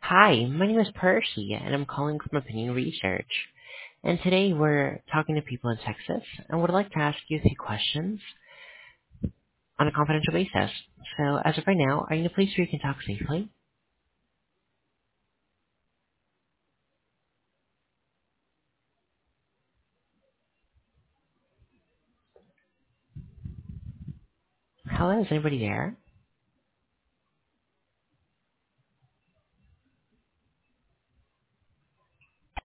Hi, my name is Percy, and I'm calling from Opinion Research. And today we're talking to people in Texas, and would like to ask you a few questions on a confidential basis. So, as of right now, are you in a place where you can talk safely? Hello, is anybody there?